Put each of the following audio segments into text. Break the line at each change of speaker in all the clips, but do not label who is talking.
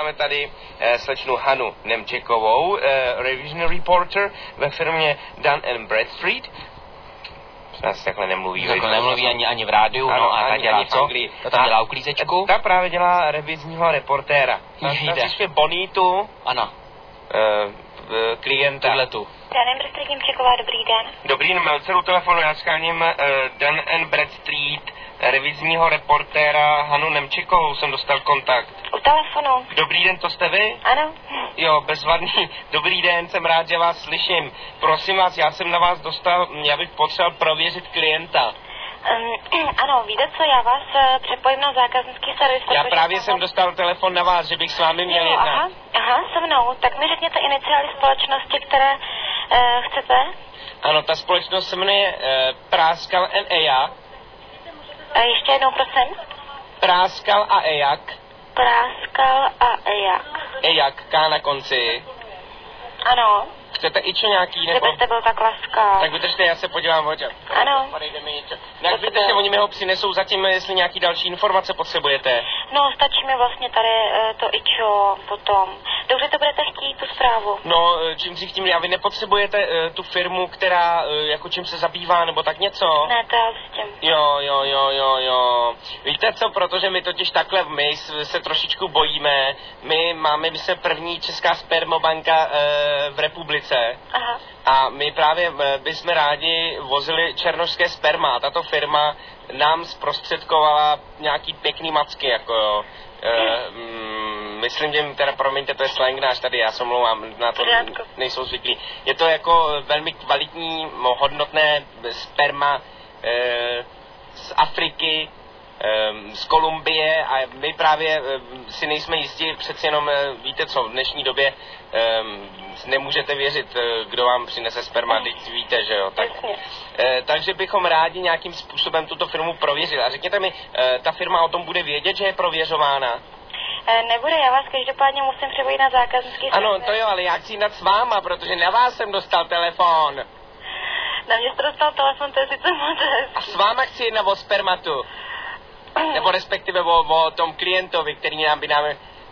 máme tady slečnu Hanu Nemčekovou, revision reporter ve firmě Dun & Bradstreet. Nás takhle nemluví.
Takhle nemluví ani v rádiu, ano, no a ta dělá co? Ta tam dělá uklízečku?
Ta právě dělá revizního reportéra. Ta zjišťuje bonitu.
Ano.
Klienta.
Tohletu.
Dun & Bradstreet Němčeková, dobrý den.
Dobrý den, Melceru telefonu, já skáním Dun & Bradstreet, revizního reportéra Hanu Nemčekovou, jsem dostal kontakt.
U telefonu.
Dobrý den, to jste vy?
Ano.
Jo, bezvadný. Dobrý den, jsem rád, že vás slyším. Prosím vás, já jsem na vás dostal, já bych potřeboval prověřit klienta.
Ano, víte co, já vás přepojím na zákaznický servis.
Já právě jsem dostal telefon na vás, že bych s vámi měl jednat.
Aha, se mnou. Tak mi řekněte iniciály společnosti, které chcete.
Ano, ta společnost se jmenuje Práskal & Ejak.
Ještě jednou, prosím.
Práskal a Ejak.
Práskal a Ejak.
Ejak, K na konci.
Ano.
Chcete ičo nějaký, nebo?
Kdybyste byl tak laskav.
Tak vydržte, já se podívám oči.
Ano.
Jak vydržte, oni mi ho přinesou zatím, jestli nějaký další informace potřebujete.
No, stačí mi vlastně tady to ičo potom. Dobře, to budete chtít, tu zprávu.
No, čím si chtím, a vy nepotřebujete tu firmu, která jako čím se zabývá, nebo tak něco?
Ne, to já s tím.
Jo. Víte co, protože my totiž takhle, my se trošičku bojíme. My jsme první česká spermobanka v republice.
Aha.
A my právě bychom rádi vozili černošské sperma. Tato firma nám zprostředkovala nějaký pěkný macky, jako jo. Myslím, že teda, promiňte, to je slang náš tady, já se omlouvám, na to nejsou zvyklí. Je to jako velmi kvalitní, hodnotné sperma z Afriky, z Kolumbie, a my právě si nejsme jistí, přeci jenom víte co, v dnešní době nemůžete věřit, kdo vám přinese sperma, teď víte, že jo. Takže bychom rádi nějakým způsobem tuto firmu prověřili. A řekněte mi, ta firma o tom bude vědět, že je prověřována?
Nebude, já vás každopádně musím přepojit na zákaznický servis.
Ano, to jo, ale já chci jít s váma, protože na vás jsem dostal telefon.
Na mě jste dostal telefon, to je sice moc.
A s váma chci jít o spermatu. Nebo respektive o tom klientovi, který nám by nám...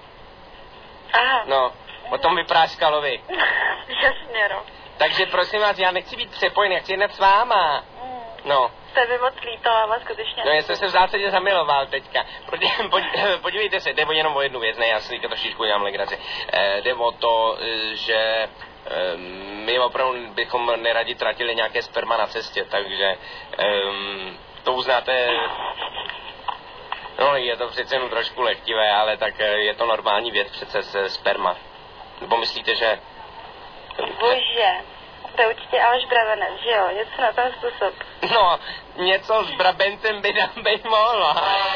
Aha.
No, o tom vypráskalovi.
Jasně, no.
Takže prosím vás, já nechci být přepojený, já chci jednat s váma. No.
To je moc líto, ale skutečně.
No, já jsem se v zásadě zamiloval teďka. Podívejte se, jde jenom o jednu věc, ne, já si teďka trošičku dělám legraci. Jde o to, že my opravdu bychom neradi tratili nějaké sperma na cestě, takže to uznáte... No, je to přece jenom trošku lehtivé, ale tak je to normální věc přece ze sperma. Nebo myslíte, že...
Bože, to je určitě Aleš Brabenec, že jo? Něco na ten způsob.
No, něco s Brabencem by nám být mohlo.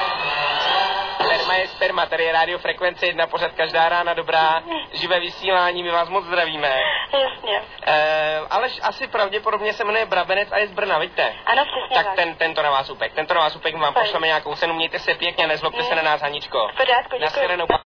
Sperma je sperma, tady je radiofrekvence 1, pořád každá rána, dobrá, živé vysílání, my vás moc zdravíme.
Jasně.
Ale asi pravděpodobně se jmenuje Brabenec a je z Brna, vidíte?
Ano, přesně
tak. Tento na vás upek, vám pošleme nějakou cenu, mějte se pěkně, nezlobte se na nás, Haničko.
V pořádku, děkuji.